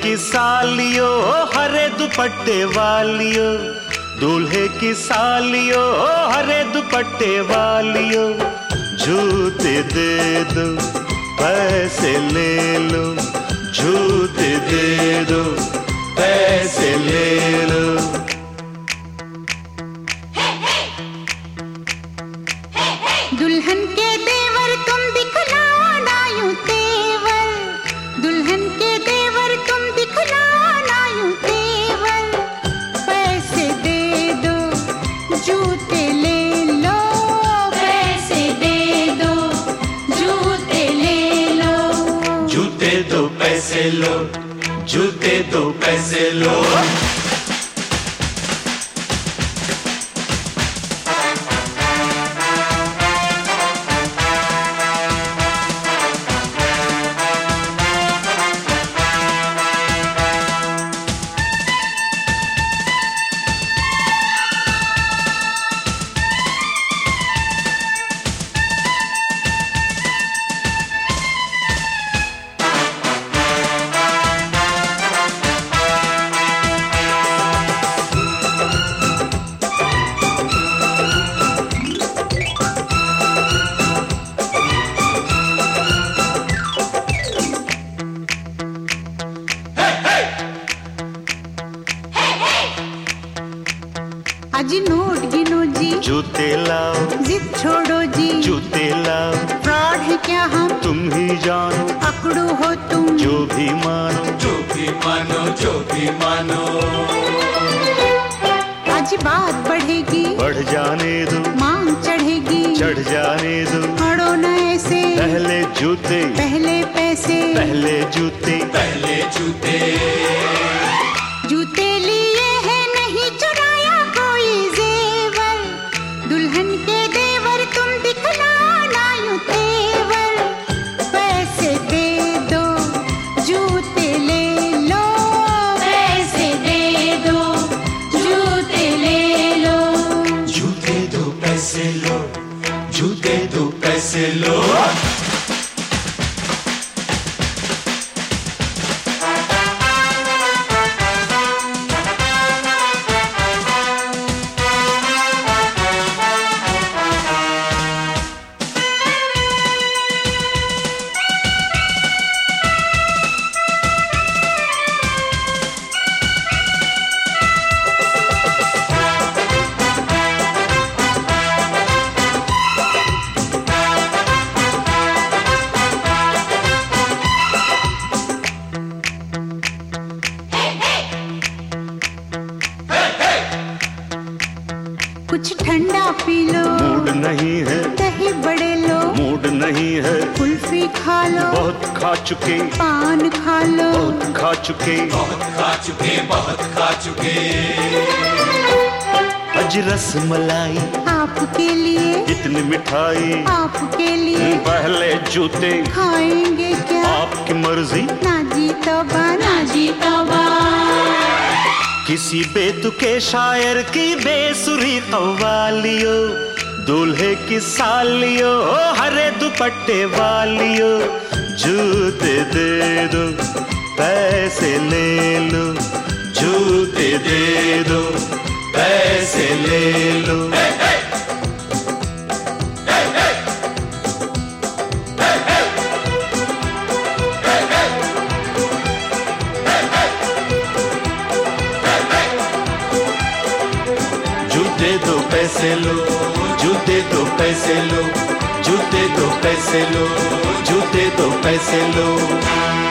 की सालियो हरे दुपट्टे वालियो, दूल्हे की सालियो हरे दुपट्टे वालियो, जूते दे दो पैसे ले लो, जूते दे दो पैसे ले लो। दुल्हन के देवर तुम दिखलाओ ना यूं तेवर, दुल्हन के देवर तुम दिखलाओ ना यूं तेवर, पैसे दे दो जूते ले लो, पैसे दे दो जूते ले लो, जूते दो पैसे लो, जूते दो पैसे लो। अजी नोट गिनो जी, जूते लाओ, जिद छोड़ो जी, जूते लाओ, फ्रॉड है क्या हम तुम ही जानो, पकड़ो हो तुम जो भी मानो, जो भी मानो, जो भी मानो। आज बात बढ़ेगी, बढ़ जाने दो, मांग चढ़ेगी, चढ़ जाने दो, अड़ो न ऐसे, पहले जूते पहले पैसे, पहले जूते पहले जूते। जूते लिए है नहीं चुराया कोई जेवर, दुल्हन के देवर तुम दिखलाओ ना यूं तेवर, पैसे दे दो जूते ले लो, पैसे दे दो जूते ले लो, जूते दो पैसे लो, जूते दो पैसे लो। कुछ ठंडा पी लो, मूड नहीं है, दही बड़े लो, मूड नहीं है, कुल्फी खा लो, बहुत खा चुके, पान खा लो, बहुत खा चुके, बहुत खा चुके, बहुत खा चुके। अज रस मलाई आपके लिए, इतनी मिठाई आपके लिए, पहले जूते खाएंगे क्या, आपकी मर्जी, ना जी तौबा, ना जी तौबा। किसी बेतुके शायर की बेसुरी कव्वालियो, दूल्हे की सालियो हरे दुपट्टे वालियो, जूते दे दो पैसे ले लो, जूते दे दो पैसे ले लो। जूते दो पैसे लो, जूते दो पैसे लो, जूते दो पैसे लो, जूते दो पैसे लो।